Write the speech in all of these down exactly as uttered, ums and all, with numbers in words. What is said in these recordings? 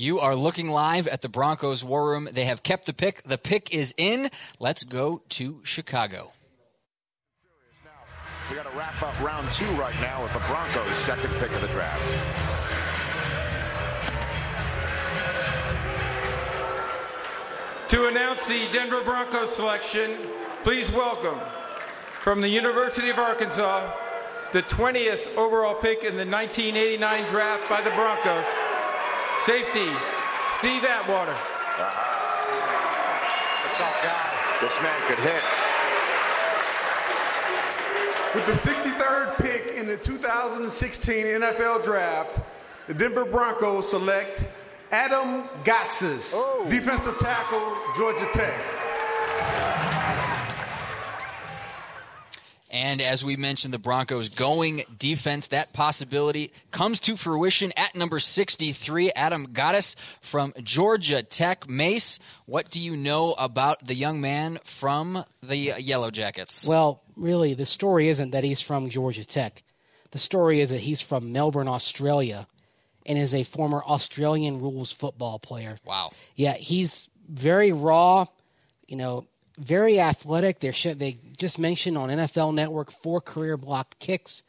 You are looking live at the Broncos War Room. They have kept the pick. The pick is in. Let's go to Chicago. We got to wrap up round two right now with the Broncos' second pick of the draft. To announce the Denver Broncos selection, please welcome from the University of Arkansas, the twentieth overall pick in the nineteen eighty-nine draft by the Broncos, safety, Steve Atwater. Uh-huh. This man could hit. With the sixty-third pick in the two thousand sixteen N F L Draft, the Denver Broncos select Adam Gotsis, oh. defensive tackle, Georgia Tech. And as we mentioned, the Broncos going defense, that possibility comes to fruition at number sixty-three, Adam Gotsis from Georgia Tech. Mace, what do you know about the young man from the Yellow Jackets? Well, really, the story isn't that he's from Georgia Tech. The story is that he's from Melbourne, Australia, and is a former Australian rules football player. Wow. Yeah, he's very raw, you know, very athletic. They're sh- they just mentioned on N F L Network four career blocked kicks.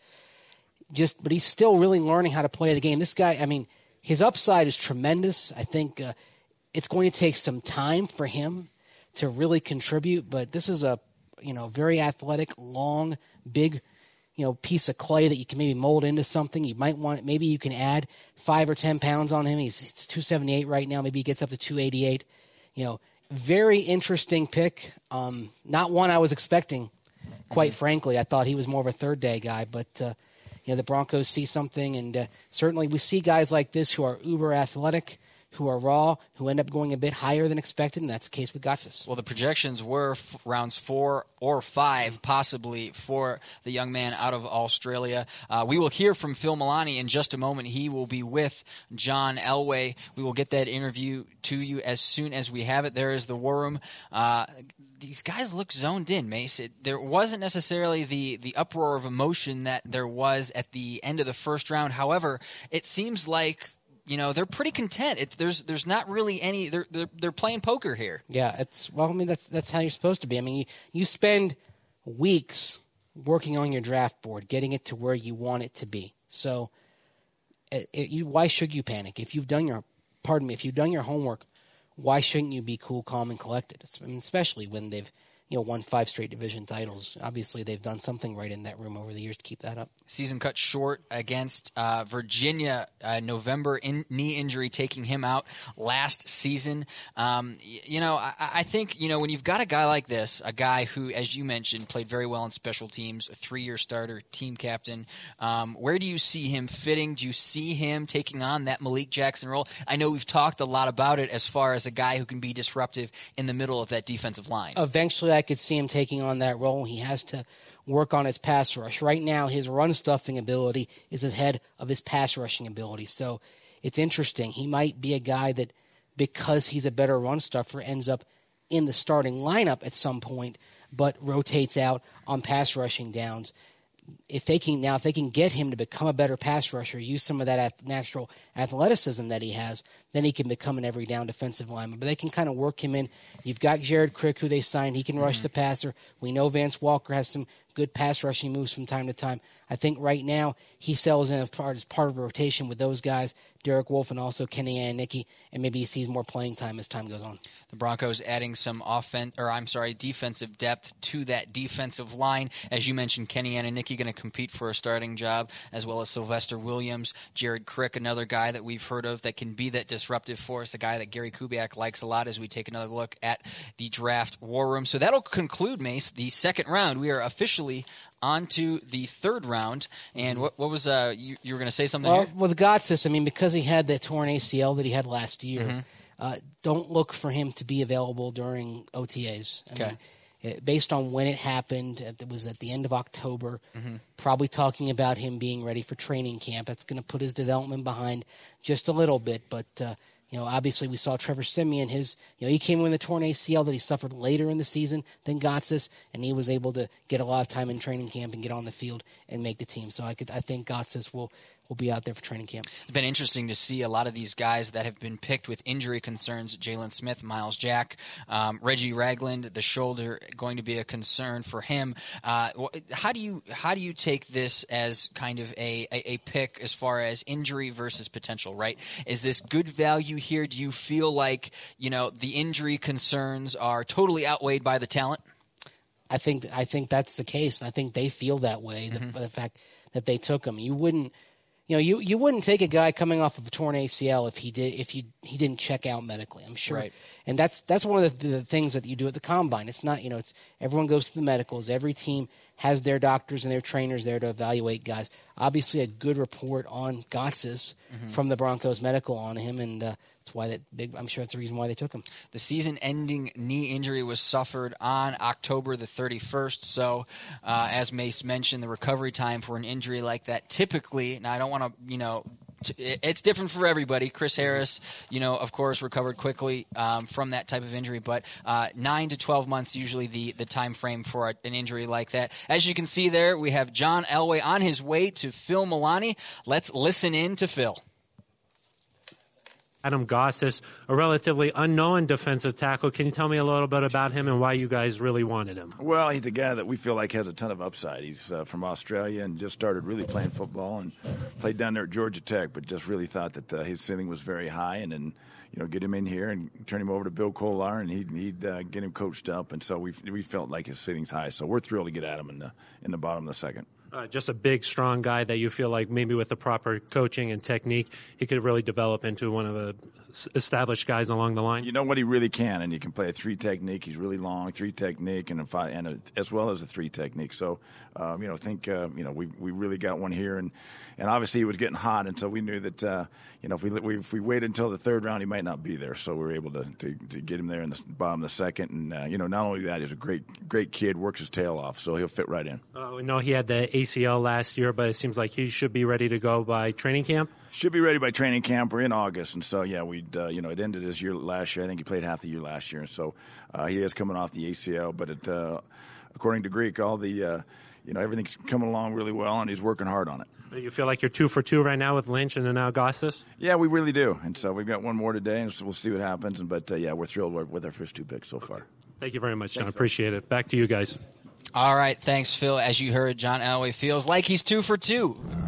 Just, but he's still really learning how to play the game. This guy, I mean, his upside is tremendous. I think uh, it's going to take some time for him to really contribute. But this is a, you know, very athletic, long, big, you know, piece of clay that you can maybe mold into something. You might want, maybe you can add five or ten pounds on him. He's, he's two seventy-eight right now. Maybe he gets up to two eighty-eight. You know. Very interesting pick. Um, not one I was expecting, quite frankly. I thought he was more of a third-day guy. But, uh, you know, the Broncos see something. And uh, certainly we see guys like this who are uber athletic, who are raw, who end up going a bit higher than expected, and that's the case with Gotsis. Well, the projections were f- rounds four or five, possibly, for the young man out of Australia. Uh, we will hear from Phil Milani in just a moment. He will be with John Elway. We will get that interview to you as soon as we have it. There is the War Room. Uh, these guys look zoned in, Mace. It, there wasn't necessarily the, the uproar of emotion that there was at the end of the first round. However, it seems like you know, they're pretty content. It, there's there's not really any. They're, they're they're playing poker here. Yeah, it's well. I mean, that's that's how you're supposed to be. I mean, you, you spend weeks working on your draft board, getting it to where you want it to be. So, it, it, you, why should you panic if you've done your pardon me if you've done your homework? Why shouldn't you be cool, calm, and collected? I mean, especially when they've you know won five straight division titles. Obviously, they've done something right in that room over the years to keep that up. Season cut short against uh, Virginia, uh, November in, knee injury taking him out last season. Um, y- you know, I, I think you know when you've got a guy like this, a guy who, as you mentioned, played very well in special teams, a three-year starter, team captain. Um, where do you see him fitting? Do you see him taking on that Malik Jackson role? I know we've talked a lot about it as far as a guy who can be disruptive in the middle of that defensive line. Eventually, I could see him taking on that role. He has to work on his pass rush. Right now, his run stuffing ability is ahead of his pass rushing ability. So it's interesting. He might be a guy that, because he's a better run stuffer, ends up in the starting lineup at some point, but rotates out on pass rushing downs. If they can now, if they can get him to become a better pass rusher, use some of that natural athleticism that he has, then he can become an every down defensive lineman. But they can kind of work him in. You've got Jared Crick, who they signed. He can rush mm-hmm. the passer. We know Vance Walker has some good pass rushing moves from time to time. I think right now he sells in as part, as part of a rotation with those guys, Derek Wolfe and also Kenny Annicki, and maybe he sees more playing time as time goes on. The Broncos adding some offense, or I'm sorry, defensive depth to that defensive line. As you mentioned, Kenny Annicki going to compete for a starting job, as well as Sylvester Williams, Jared Crick, another guy that we've heard of that can be that disruptive force, a guy that Gary Kubiak likes a lot as we take another look at the draft war room. So that'll conclude, Mace, the second round. We are officially on to the third round. And what, what was uh, you, you were going to say something well, here? With Gotsis, I mean, because he had that torn A C L that he had last year, mm-hmm. uh, don't look for him to be available during O T As. I okay. mean, it, based on when it happened, it was at the end of October, mm-hmm. probably talking about him being ready for training camp. That's going to put his development behind just a little bit, but uh, you know, obviously we saw Trevor Siemian, his, you know, he came in with a torn A C L that he suffered later in the season than Gotsis, and he was able to get a lot of time in training camp and get on the field and make the team. So I could, I think Gotsis will will be out there for training camp. It's been interesting to see a lot of these guys that have been picked with injury concerns. Jalen Smith, Miles Jack, um, Reggie Ragland, the shoulder going to be a concern for him. Uh, how do you how do you take this as kind of a, a, a pick as far as injury versus potential, right? Is this good value here? Do you feel like, you know, the injury concerns are totally outweighed by the talent? I think I think that's the case, and I think they feel that way, mm-hmm. the, the fact that they took him. You wouldn't You know, you, you wouldn't take a guy coming off of a torn A C L if he did if you he didn't check out medically. I'm sure, right. And that's that's one of the, the things that you do at the combine. It's not, you know, it's everyone goes to the medicals. Every team has their doctors and their trainers there to evaluate guys. Obviously, a good report on Gotsis mm-hmm. from the Broncos medical on him, and uh, that's why that big. I'm sure that's the reason why they took him. The season-ending knee injury was suffered on October the thirty-first. So, uh, as Mace mentioned, the recovery time for an injury like that typically. Now, I don't want to, you know. It's different for everybody. Chris Harris, you know, of course, recovered quickly um, from that type of injury, but uh, nine to twelve months usually the, the time frame for a, an injury like that. As you can see there, we have John Elway on his way to Phil Milani. Let's listen in to Phil. Adam Gotsis, a relatively unknown defensive tackle. Can you tell me a little bit about him and why you guys really wanted him? Well, he's a guy that we feel like has a ton of upside. He's uh, from Australia and just started really playing football and played down there at Georgia Tech, but just really thought that uh, his ceiling was very high. And then, you know, get him in here and turn him over to Bill Kolar, and he'd, he'd uh, get him coached up. And so we we felt like his ceiling's high. So we're thrilled to get Adam in the in the bottom of the second. Uh, just a big, strong guy that you feel like maybe with the proper coaching and technique, he could really develop into one of the established guys along the line. You know what he really can, and he can play a three technique. He's really long, three technique, and a five, and a, as well as a three technique. So, um, you know, think uh, you know we we really got one here, and and obviously it was getting hot, and so we knew that uh, you know if we, we if we waited until the third round, he might not be there. So we were able to to, to get him there in the bottom of the second, and uh, you know not only that, he's a great great kid, works his tail off, so he'll fit right in. Uh, we know he had the A C L last year, but it seems like he should be ready to go by training camp. Should be ready by training camp. We're in August, and so yeah, we uh, you know it ended his year last year. I think he played half the year last year, and so uh, he is coming off the A C L. But it, uh, according to Greek, all the uh, you know everything's coming along really well, and he's working hard on it. You feel like you're two for two right now with Lynch and then now Gotsis? Yeah, we really do, and so we've got one more today, and so we'll see what happens. And but uh, yeah, we're thrilled with our first two picks so far. Thank you very much, John. Thanks, Appreciate it. Back to you guys. All right, thanks, Phil. As you heard, John Elway feels like he's two for two.